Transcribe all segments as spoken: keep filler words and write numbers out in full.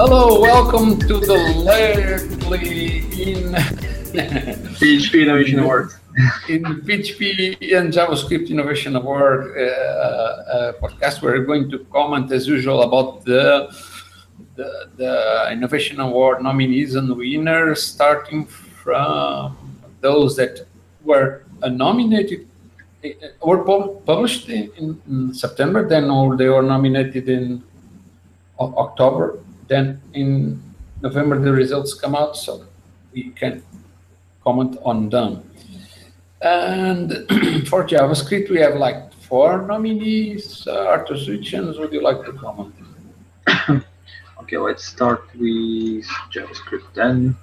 Hello, welcome to the lately in P H P Innovation Award. in P H P and JavaScript Innovation Award uh, uh, podcast. We're going to comment as usual about the, the the Innovation Award nominees and winners, starting from those that were uh, nominated or published in, in September, then or they were nominated in October. Then in November the results come out, so we can comment on them. And for JavaScript, we have like four nominees. Uh, Arthur Switchens, would you like to comment? Okay, let's start with JavaScript then.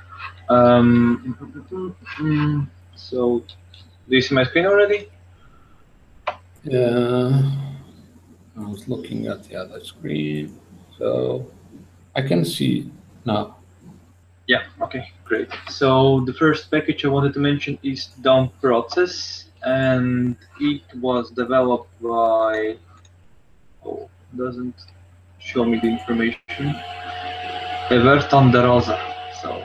Um, so, do you see my screen already? Uh, I was looking at the other screen, so I can see now. Yeah, okay, great. So the first package I wanted to mention is D O M Process, and it was developed by, oh, doesn't show me the information, Everton de Rosa. So,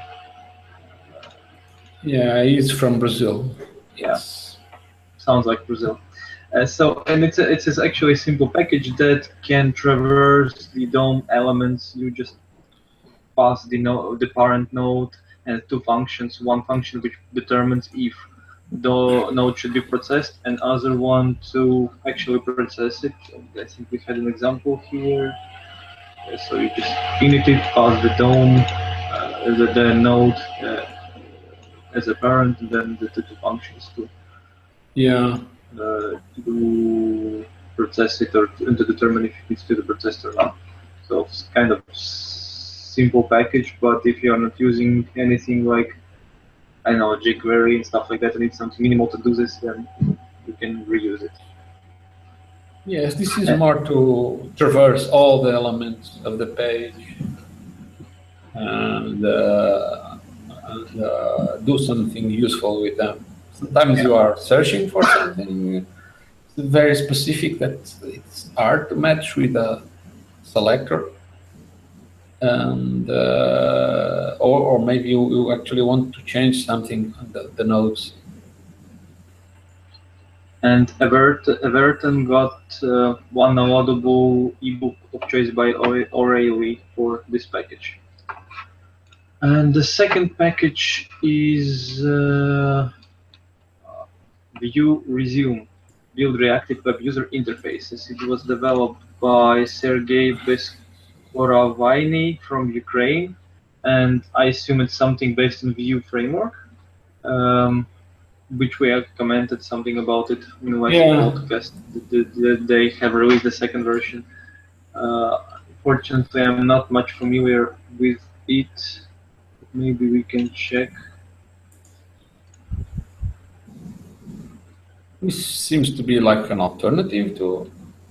yeah, he's from Brazil. Yes, sounds like Brazil. Uh, so, and it's a, it's a actually a simple package that can traverse the D O M elements. You just pass the node, the parent node, and two functions. One function which determines if the node should be processed, and other one to actually process it. I think we had an example here. Uh, so you just init it, pass the D O M, uh, the, the node uh, as a parent, and then the, the two functions to yeah uh, to process it or to, to determine if it needs to be processed or not. So it's kind of simple package, but if you're not using anything like, I don't know, jQuery and stuff like that, and need something minimal to do this, then you can reuse it. Yes, this is more to traverse all the elements of the page and, uh, and uh, do something useful with them. Sometimes you are searching for something very specific that it's hard to match with a selector. And uh, or, or maybe you, you actually want to change something on the, the nodes. And Evert, Everton got uh, one downloadable ebook of choice by O'Reilly for this package. And the second package is uh, Vue Resume, build reactive web user interfaces. It was developed by Sergey Beskoraviny from Ukraine, and I assume it's something based on Vue framework, um, which we have commented something about it in the last Yeah. podcast. The, the, they have released the second version. Uh, fortunately, I'm not much familiar with it. Maybe we can check. This seems to be like an alternative to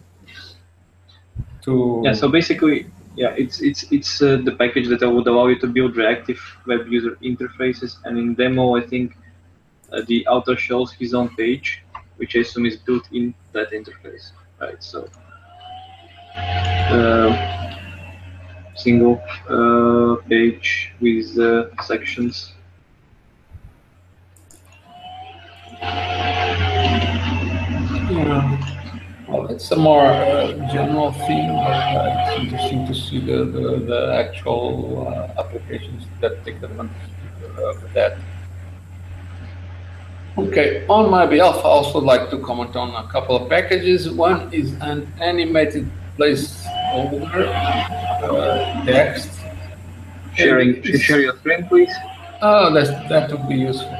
to. Yeah. So basically, yeah, it's it's it's uh, the package that would allow you to build reactive web user interfaces. And in demo, I think uh, the author shows his own page, which I assume is built in that interface, right? So uh, single uh, page with uh, sections. Yeah. Well, it's a more uh, general thing, but uh, it's interesting to see the, the, the actual uh, applications that take advantage of that. Okay, on my behalf, I also like to comment on a couple of packages. One is an animated placeholder uh, text. Sharing, share your screen, please. Oh, that's, that would be useful.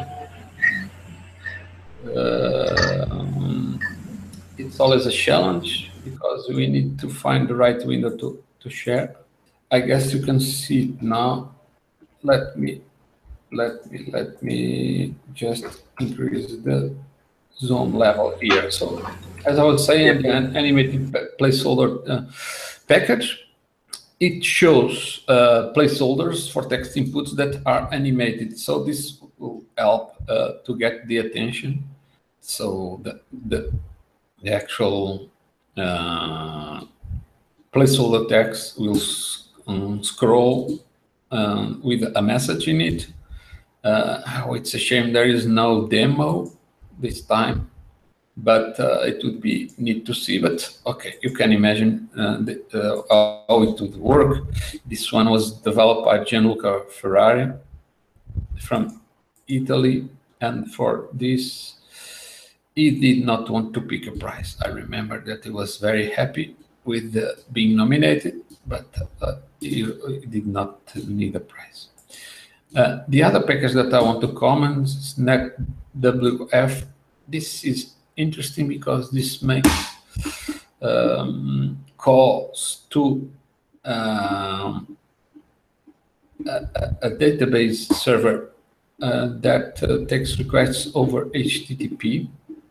Uh, um, it's always a challenge because we need to find the right window to, to share. I guess you can see it now. Let me let me let me just increase the zoom level here. So as I was saying, the animated placeholder uh, package, it shows uh, placeholders for text inputs that are animated. So this will help uh, to get the attention. So the the, the actual uh, placeholder text will um, scroll um, with a message in it. Uh, oh, it's a shame there is no demo this time, but uh, it would be neat to see. But okay, you can imagine uh, the, uh, how it would work. This one was developed by Gianluca Ferrari from Italy, and for this, he did not want to pick a prize. I remember that he was very happy with uh, being nominated, but uh, he, he did not need a prize. Uh, the other package that I want to comment is NetWF. This is interesting because this makes um, calls to um, a, a database server uh, that uh, takes requests over H T T P,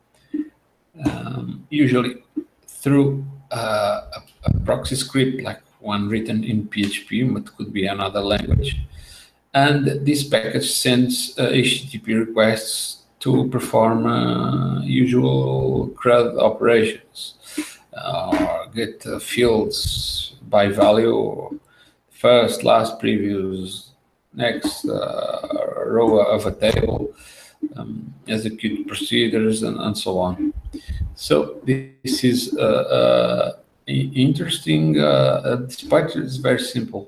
um, usually through uh, a, a proxy script like one written in P H P, but could be another language. And this package sends uh, H T T P requests to perform uh, usual CRUD operations, uh, or get uh, fields by value, first, last, previous, next uh, row of a table, um, execute procedures, and, and so on. So this is uh, uh, interesting, uh, despite it's very simple.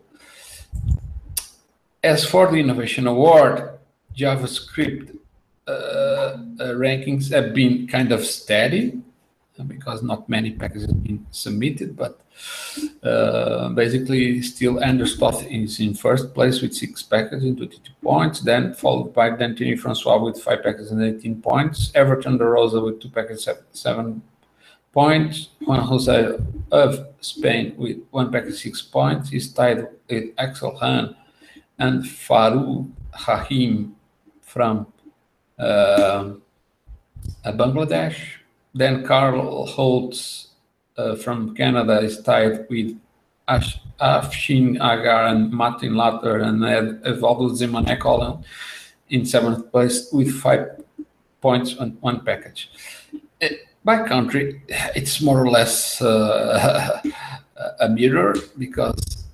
As for the Innovation Award, JavaScript uh, uh, rankings have been kind of steady because not many packages have been submitted, but uh, basically still Anders Toth is in first place with six packages and twenty-two points, then followed by Dantini Francois with five packages and eighteen points, Everton de Rosa with two packages, seven, seven points, Juan Jose of Spain with one package, six points, is tied with Axel Hahn and Farouk Rahim from uh, Bangladesh. Then Carl Holtz uh, from Canada is tied with Ash, Afshin Agar and Martin Latter and Evaldo Zemanek in seventh place with five points on one package. It, by country, it's more or less uh, a mirror because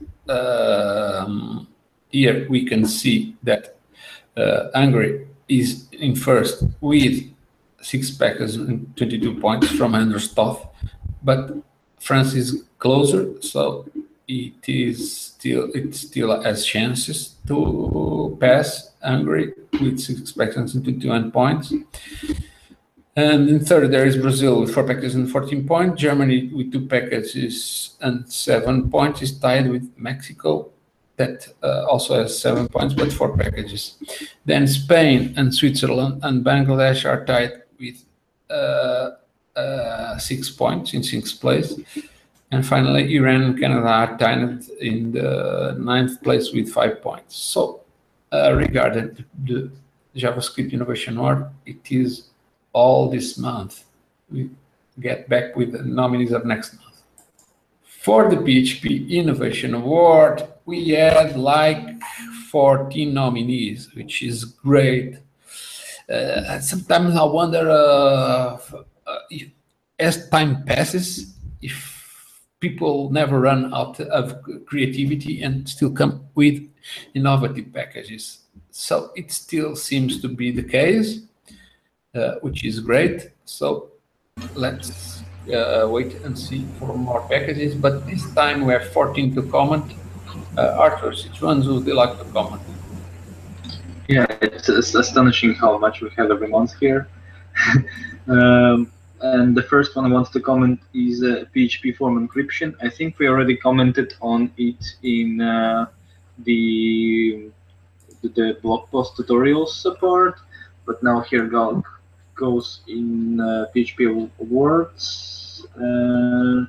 um, here we can see that uh, Hungary is in first with six packages and twenty-two points from Anders Toth, but France is closer, so it is still it still has chances to pass Hungary with six packages and twenty-one points. And in third, there is Brazil with four packages and fourteen points. Germany with two packages and seven points is tied with Mexico, that uh, also has seven points, but four packages. Then Spain and Switzerland and Bangladesh are tied with uh, uh, six points in sixth place. And finally, Iran and Canada are tied in the ninth place with five points. So uh, regarding the JavaScript Innovation Award, it is all this month. We get back with the nominees of next month. For the P H P Innovation Award, we had like fourteen nominees, which is great. Uh, sometimes I wonder, uh, if, as time passes, if people never run out of creativity and still come with innovative packages. So it still seems to be the case, uh, which is great. So let's uh, wait and see for more packages. But this time we have fourteen to comment. Uh, Arthur, which ones would you like to comment? Yeah, it's, it's astonishing how much we have every month here. um, and the first one I want to comment is uh, P H P form encryption. I think we already commented on it in uh, the the blog post tutorials support, but now here go, goes in uh, P H P awards. Uh,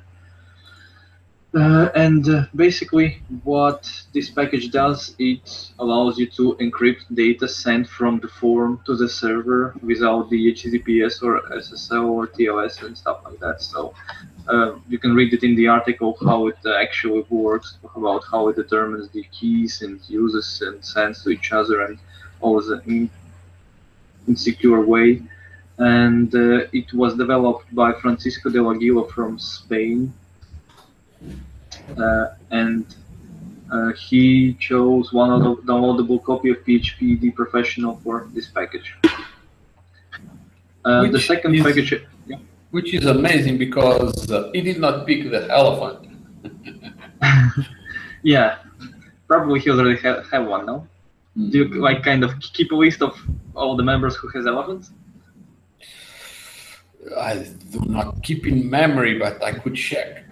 Uh, and uh, basically what this package does, it allows you to encrypt data sent from the form to the server without the H T T P S or S S L or T L S and stuff like that. So uh, you can read it in the article how it uh, actually works, about how it determines the keys and uses and sends to each other and always in, in secure way. And uh, it was developed by Francisco del Aguila from Spain. Uh, and Uh, he chose one downloadable copy of P H P D Professional for this package. Uh, the second is, package, yeah. Which is amazing because uh, he did not pick the elephant. Yeah, probably he already ha have one, no? Mm-hmm. Do you like kind of keep a list of all the members who has elephants? I do not keep in memory, but I could check.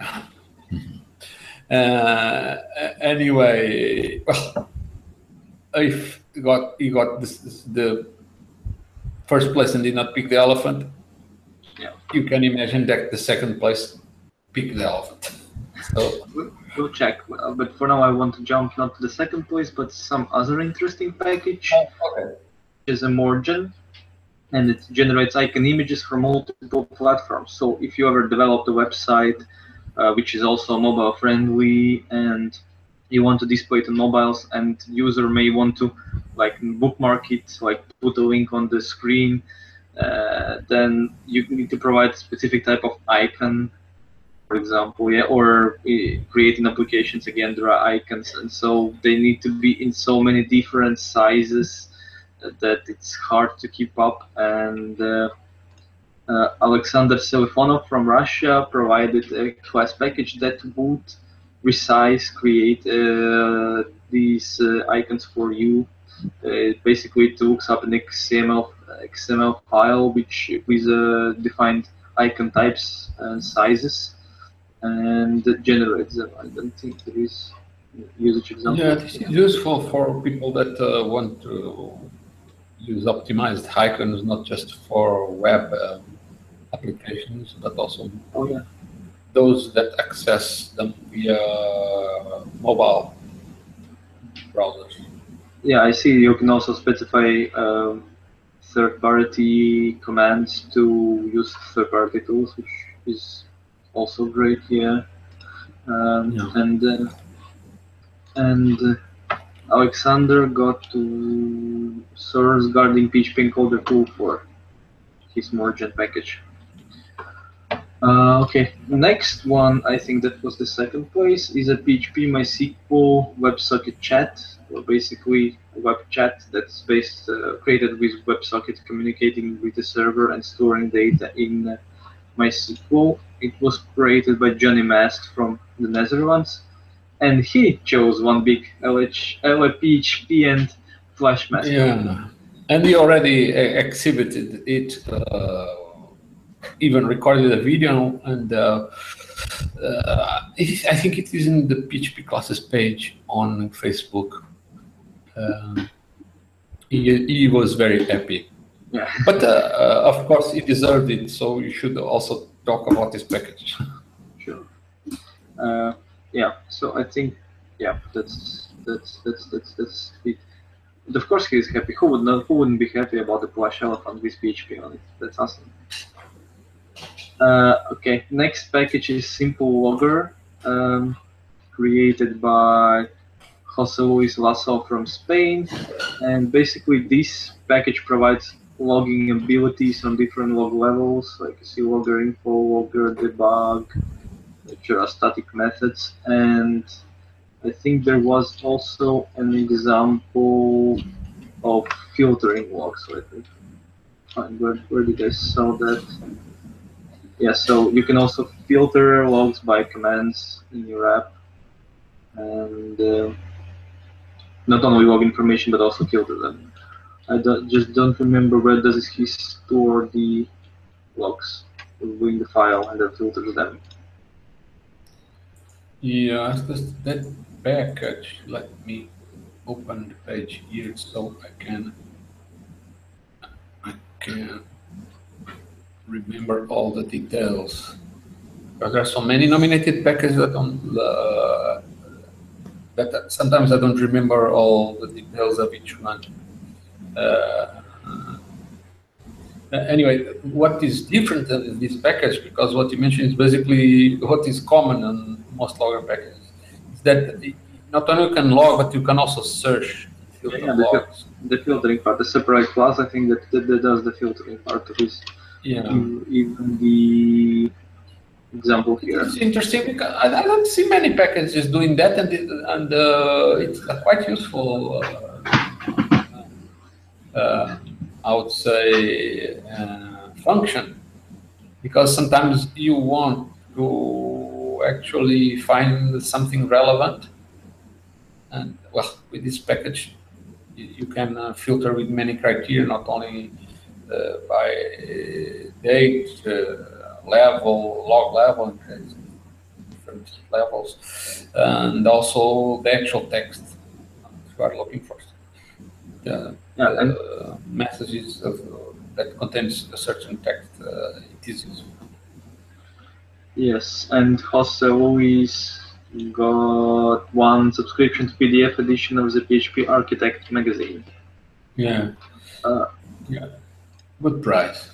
uh, anyway, well, if he got he got this, this, the first place and did not pick the elephant, yeah, you can imagine that the second place picked the elephant. So we'll, we'll check. Uh, but for now, I want to jump not to the second place, but some other interesting package. Oh, okay. Which is a Morgen. And it generates icon images for multiple platforms. So if you ever developed a website uh, which is also mobile friendly and you want to display it on mobiles and user may want to like bookmark it, like put a link on the screen, uh, then you need to provide a specific type of icon, for example, yeah, or uh, creating applications, again, there are icons, and so they need to be in so many different sizes that it's hard to keep up. And uh, uh, Alexander Selifonov from Russia provided a class package that would resize, create uh, these uh, icons for you. Uh, basically, it looks up an X M L X M L file which with uh, defined icon types and sizes, and it generates them. I don't think there is usage example. Yeah, this is useful for people that uh, want to use optimized icons, not just for web uh, applications, but also oh, yeah. those that access them via mobile browsers. Yeah, I see you can also specify um, third-party commands to use third-party tools, which is also great here. Um, yeah. And uh, and uh, Alexander got to source guarding P H P encoder tool for his Morgen package. Uh, okay, next one, I think that was the second place, is a P H P MySQL WebSocket chat, or basically a web chat that's based uh, created with WebSocket communicating with the server and storing data in uh, MySQL. It was created by Johnny Mast from the Netherlands, and he chose one big L H, L P H P and Flash master. Yeah, and he already uh, exhibited it, uh, even recorded a video, and uh, uh, it, I think it is in the P H P classes page on Facebook. Uh, he, he was very happy. Yeah. But uh, uh, of course, he deserved it, so you should also talk about this package. Sure. Uh, yeah. So I think, yeah, that's that's that's that's that's it. And of course, he's happy. Who would not? Who wouldn't be happy about the plush elephant with P H P on it? That's awesome. Uh, okay. Next package is Simple Logger, um, created by Jose Luis Lasso from Spain, and basically this package provides logging abilities on different log levels, like you see logger info, logger debug, which are static methods, and I think there was also an example of filtering logs. So I think, find where, where did I saw that? Yeah, so you can also filter logs by commands in your app, and uh, not only log information but also filter them. I don't, just don't remember where does he store the logs in the file and then filters them. Yeah, that package. Let me open the page here so I can I can remember all the details. Because there are so many nominated packages that don't uh, that sometimes I don't remember all the details of each one. Uh, anyway, what is different in this package, because what you mentioned is basically what is common on most logger packages, is that not only you can log, but you can also search. Yeah, yeah, the, logs. the filtering part, the separate class, I think that, that, that does the filtering part of this. Yeah. Even the example here. It's interesting because I, I don't see many packages doing that, and it, and uh, it's a quite useful. Uh, uh, I would say uh, function, because sometimes you want to actually find something relevant, and well, with this package, you, you can uh, filter with many criteria, not only uh, by date, uh, level, log level, and different levels, and also the actual text you are looking for. The, Yeah, and uh, messages of, that contains a certain text, uh, it is useful. yes, and Jose Luis got one subscription to P D F edition of the P H P Architect magazine. Yeah. Uh, Yeah. Good price.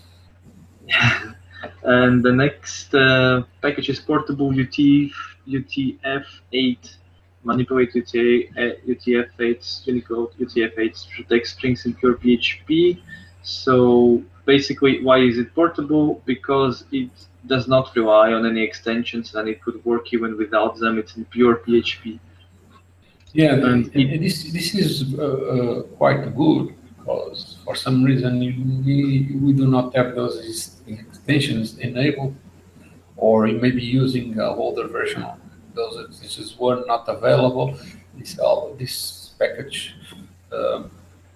And the next uh, package is portable U T F eight. Manipulate U T F eight's Unicode U T F eight text strings in pure P H P. So basically, why is it portable? Because it does not rely on any extensions, and it could work even without them. It's in pure P H P. Yeah, and the, it, this this is uh, uh, quite good, because for some reason we we do not have those extensions enabled, or you may be using an older version of those extensions were not available. This all this package um,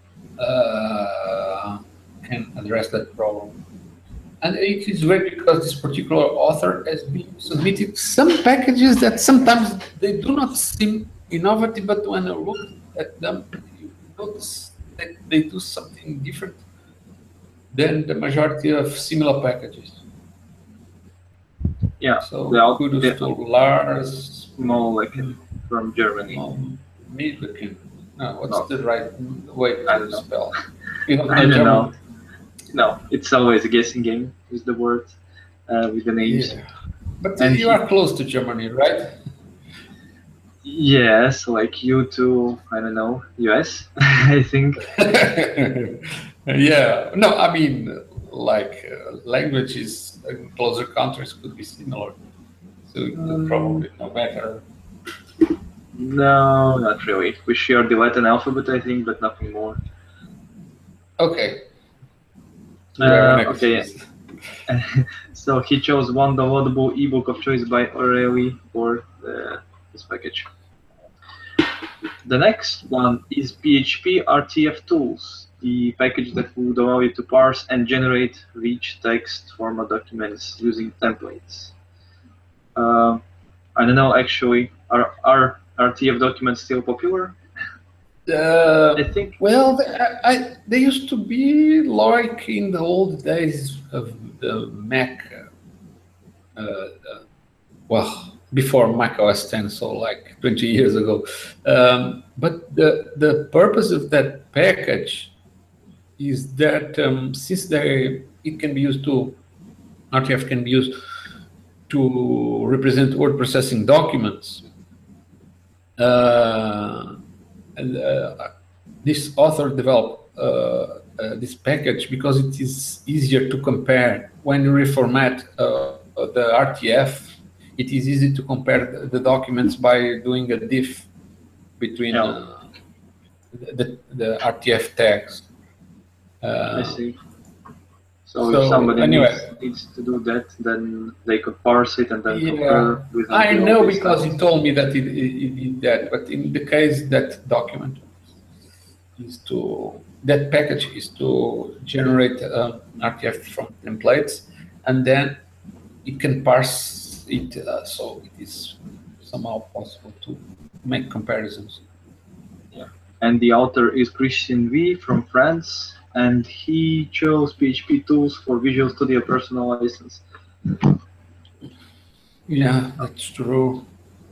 uh, can address that problem. And it is great because this particular author has been submitted some packages that sometimes they do not seem innovative, but when you look at them, you notice that they do something different than the majority of similar packages. Yeah. So the, kudos the, to Lars Molleken from Germany. Molleken. No, what's No. the right way to spell? You don't I don't German? know. No, it's always a guessing game with the word, uh, with the names. Yeah. But And you he, are close to Germany, right? Yes, like you to, I don't know, U S, I think. Yeah. No, I mean, like uh, languages in closer countries could be similar. So it would probably no matter. No, not really. We share the Latin alphabet, I think, but nothing more. Okay. Uh, okay. So he chose one downloadable ebook of choice by O'Reilly for uh, this package. The next one is P H P R T F Tools, the package that would allow you to parse and generate rich text format documents using templates. Uh, I don't know, actually, are, are R T F documents still popular? Uh, I think. Well, they, I, I, they used to be like in the old days of the Mac. Uh, uh, well, before Mac O S ten, so like twenty years ago. Um, but the the purpose of that package is that um, since they it can be used to R T F can be used to represent word processing documents. Uh, and, uh, this author developed uh, uh, this package because it is easier to compare when you reformat uh, the R T F. It is easy to compare the, the documents by doing a diff between Yeah. uh, the, the R T F tags. Uh, I see. So, so if somebody anyway, needs, needs to do that, then they could parse it and then yeah, compare with. I know because he told me that he, he, he did that. But in the case that document is to that package is to generate uh, R T F from templates, and then it can parse it, uh, so it is somehow possible to make comparisons. Yeah. And the author is Christian V from France, and he chose P H P tools for Visual Studio Personal License. Yeah, that's true.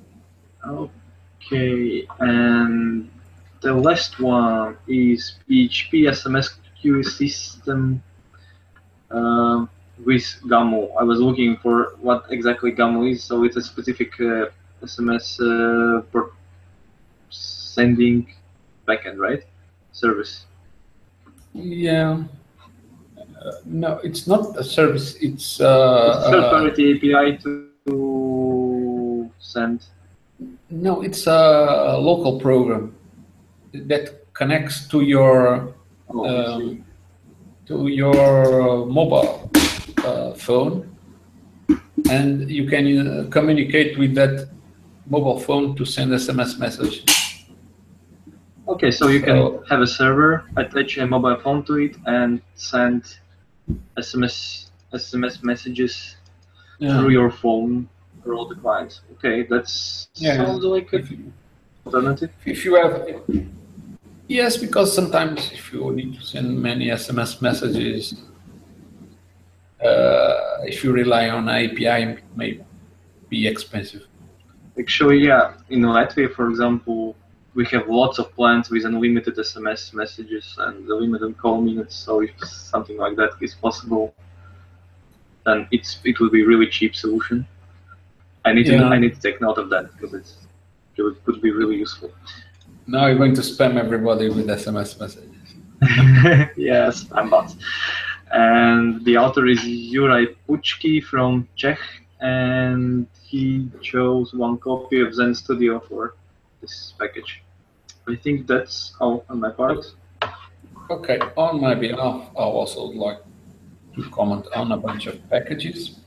Okay, and the last one is P H P S M S queue system uh, with Gamu. I was looking for what exactly Gamu is, so it's a specific uh, S M S uh, for sending backend, right? Service. Yeah. Uh, no, it's not a service. It's uh, It's a third-party uh, A P I to to send? No, it's a local program that connects to your Oh, I see. um, to your mobile uh, phone, and you can uh, communicate with that mobile phone to send S M S message. Okay, so you So- can have a server, attach a mobile phone to it, and send S M S S M S messages Yeah. through your phone for all the clients. Okay, that's Yeah. sounds like an If you- alternative. If you have, yes, because sometimes if you need to send many S M S messages, uh, if you rely on A P I, it may be expensive. Actually, yeah, in Latvia, for example, we have lots of plans with unlimited S M S messages and unlimited call minutes. So if something like that is possible, then it's it will be a really cheap solution. I need to Yeah. I need to take note of that because it's it could be really useful. Now you're going to spam everybody with S M S messages. Yes, I'm bots. And the author is Juraj Pučki from Czech, and he chose one copy of Zen Studio for this package. I think that's all on my part. Okay, on my behalf, I also would like to comment on a bunch of packages,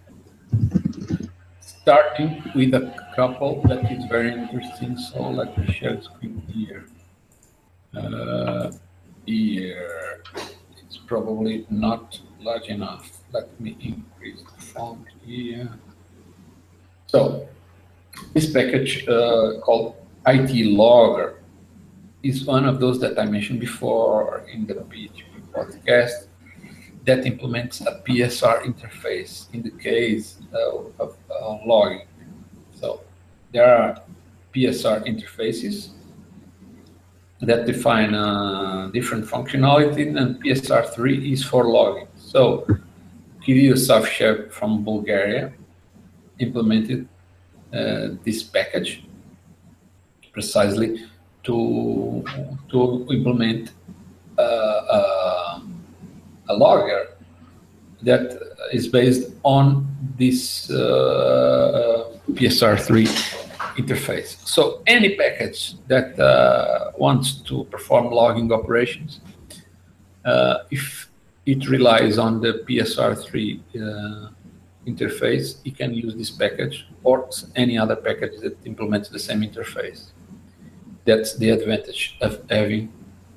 starting with a couple that is very interesting. So let me share the screen here. Uh, here, it's probably not large enough. Let me increase the font here. So this package uh, called I T Logger is one of those that I mentioned before in the P H P podcast that implements a P S R interface in the case uh, of uh, logging. So there are P S R interfaces that define uh, different functionality, and P S R three is for logging. So Kirill Savchev from Bulgaria implemented uh, this package precisely to, to implement uh, uh, a logger that is based on this uh, P S R three interface. So any package that uh, wants to perform logging operations, uh, if it relies on the P S R three uh, interface, you can use this package or any other package that implements the same interface. That's the advantage of having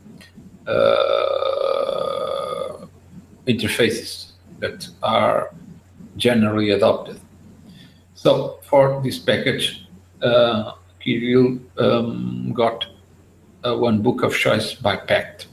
uh, interfaces that are generally adopted. So for this package, uh, Kirill um, got uh, one book of choice by Pact.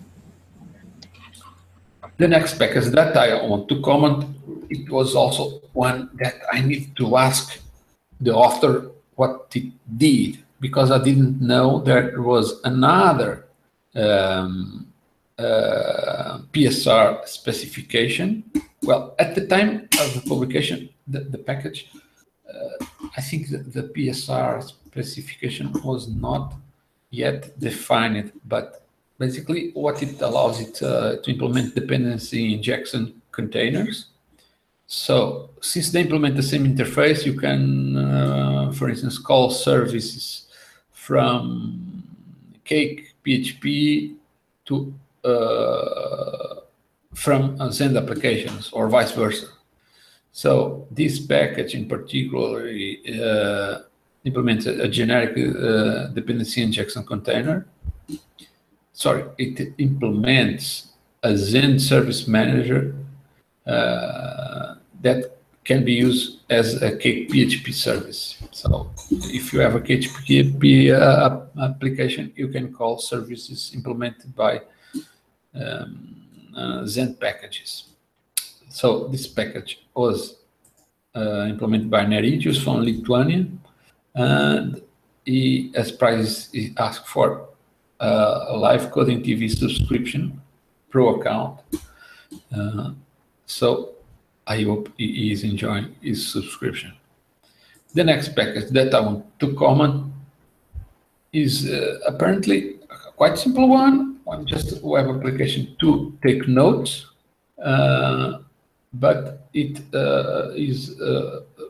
The next package that I want to comment, it was also one that I need to ask the author what it did, because I didn't know there was another um, uh, P S R specification. Well, at the time of the publication, the, the package, uh, I think the, the P S R specification was not yet defined, but basically what it allows it uh, to implement dependency injection containers. So since they implement the same interface, you can, uh, for instance, call services from Cake P H P to uh, from uh, Zend applications or vice versa. So this package in particular uh, implements a, a generic uh, dependency injection container. Sorry, it implements a Zend service manager uh, that can be used as a Cake P H P service. So if you have a Cake P H P uh, application, you can call services implemented by um, uh, Zend packages. So this package was uh, implemented by Nerijus from Lithuania, and he, as price, he asked for uh, a live coding T V subscription pro account. Uh, so I hope he is enjoying his subscription. The next package that I want to comment is uh, apparently a quite simple one, one just web application to take notes, uh, but it uh, is uh,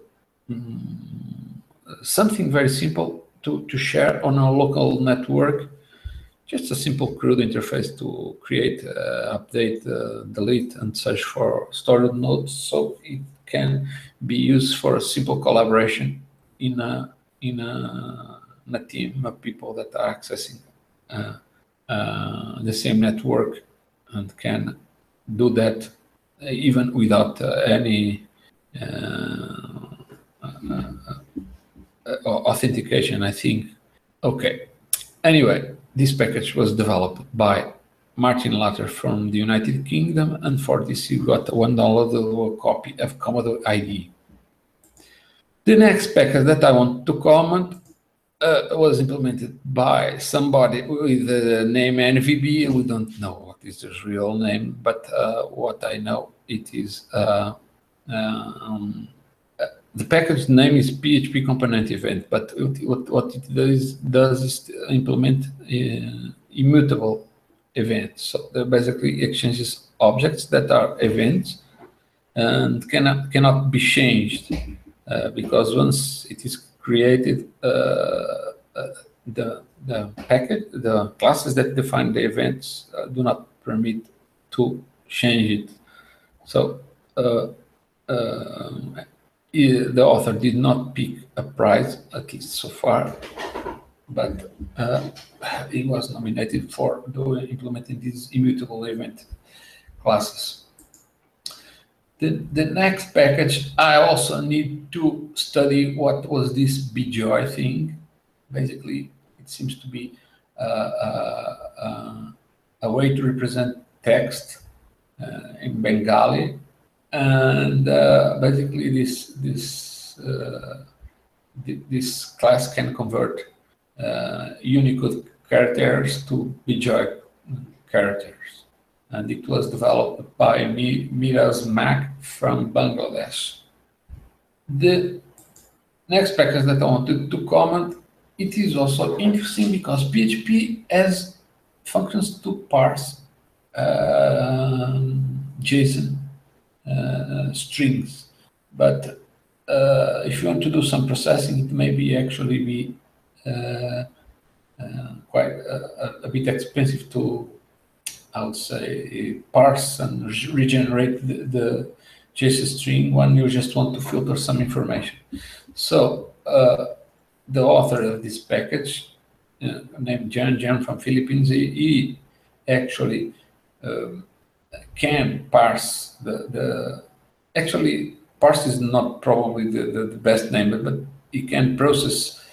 mm, something very simple to, to share on a local network. Just a simple CRUD interface to create, uh, update, uh, delete, and search for stored nodes, so it can be used for a simple collaboration in a in a, in a team of people that are accessing uh, uh, the same network and can do that even without uh, any uh, uh, uh, authentication, I think. Okay. Anyway, this package was developed by Martin Latter from the United Kingdom, and for this you got one downloadable copy of Commodore I D E. The next package that I want to comment uh, was implemented by somebody with the name N V B. We don't know what is his real name, but uh, what I know, it is uh, um, the package name is P H P component event, but what, what it does, does is implement uh, immutable events. So it basically exchanges objects that are events and cannot cannot be changed uh, because once it is created, uh, uh, the the package, the classes that define the events uh, do not permit to change it. So. Uh, uh, The author did not pick a prize, at least so far, but uh, he was nominated for doing, implementing these immutable event classes. The, the next package, I also need to study what was this B Joy thing. Basically, it seems to be uh, uh, uh, a way to represent text uh, in Bengali. And uh, basically, this this uh, this class can convert uh, Unicode characters to B Joy characters, and it was developed by Miraz Mak from Bangladesh. The next package that I wanted to comment, it is also interesting because P H P has functions to parse uh, JSON. Uh, strings, but uh, if you want to do some processing, it may be actually be uh, uh, quite a, a bit expensive to, I would say, parse and regenerate the, the JSON string when you just want to filter some information. So uh, the author of this package, uh, named Jan Jan from Philippines, he, he actually um, can parse the, the actually parse is not probably the, the, the best name, but, but it can process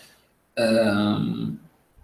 um,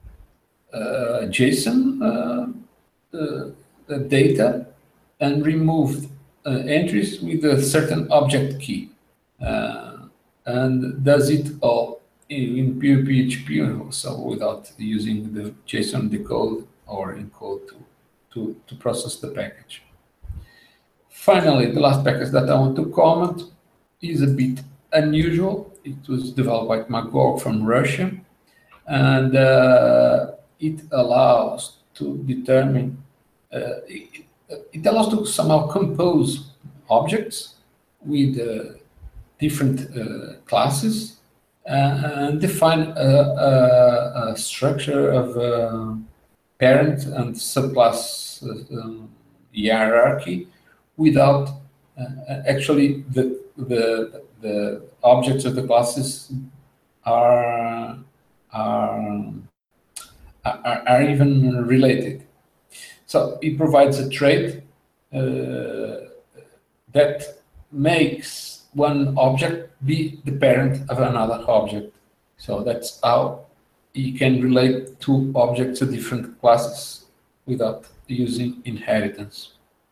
uh, JSON uh, uh, the data and remove uh, entries with a certain object key, uh, and does it all in pure P H P, so without using the JSON decode or encode to, to, to process the package. Finally, the last package that I want to comment is a bit unusual. It was developed by Magog from Russia, and uh, it allows to determine, uh, it, it allows to somehow compose objects with uh, different uh, classes uh, and define a, a, a structure of uh, parent and subclass uh, hierarchy without uh, actually the, the the objects of the classes are are are, are even related. So it provides a trait uh, that makes one object be the parent of another object. So that's how you can relate two objects of different classes without using inheritance.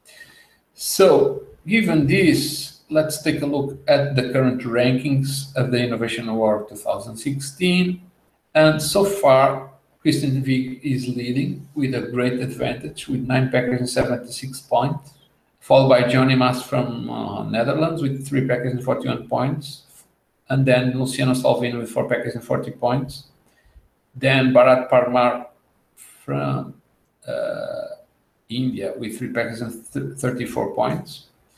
So, given this, let's take a look at the current rankings of the Innovation Award twenty sixteen. And so far, Christian Vig is leading with a great advantage with nine packets and seventy-six points, followed by Johnny Mas from uh, Netherlands with three packets and forty-one points, and then Luciano Salvini with four packets and forty points. Then Bharat Parmar from uh, India with three packets and th thirty-four points.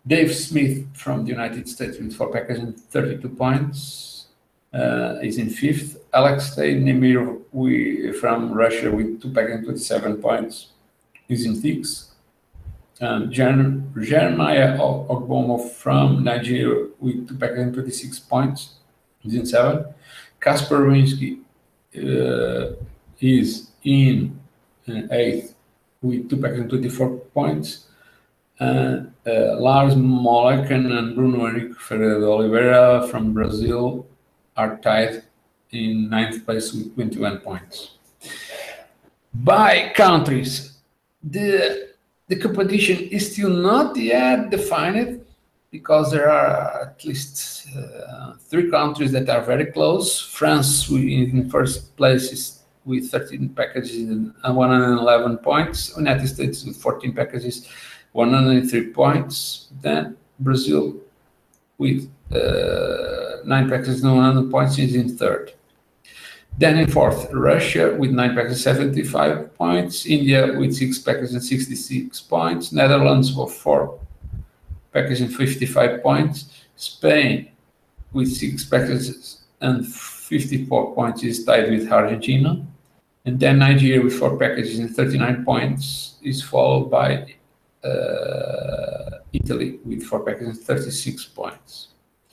Dave Smith from the United States with four packages and thirty-two points uh, is in fifth. Alexei Nemir we, from Russia with two packages and twenty-seven points is in sixth. Um, Jan, Jeremiah Ogbomo from Nigeria with two packages and twenty-six points is in seventh. Kasper Ruinski uh, is in uh, eighth with two packages and twenty-four points. Uh, uh, Lars Molleken and Bruno Henrique Ferreira de Oliveira from Brazil are tied in ninth place with twenty-one points. By countries, the, the competition is still not yet defined because there are at least uh, three countries that are very close. France in first place is with thirteen packages and one hundred eleven points. United States with fourteen packages, one hundred three points. Then Brazil with uh, nine packages and one hundred points is in third. Then in fourth, Russia with nine packages, seventy-five points. India with six packages and sixty-six points. Netherlands with four packages and fifty-five points. Spain with six packages and fifty-four points is tied with Argentina. And then Nigeria with four packages and thirty-nine points is followed by uh, Italy with four packages and thirty-six points.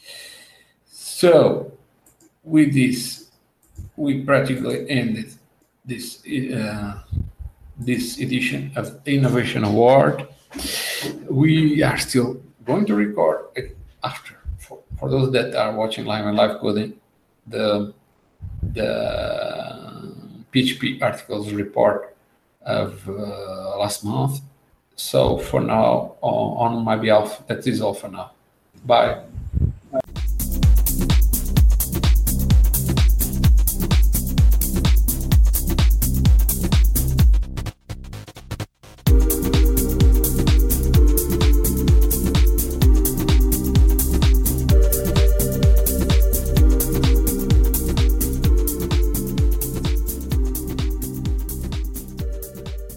So with this, we practically ended this uh, this edition of the Innovation Award. We are still going to record it after. For, for those that are watching live and live coding, the the P H P articles report of uh, last month. So for now, on, on my behalf, that is all for now. Bye.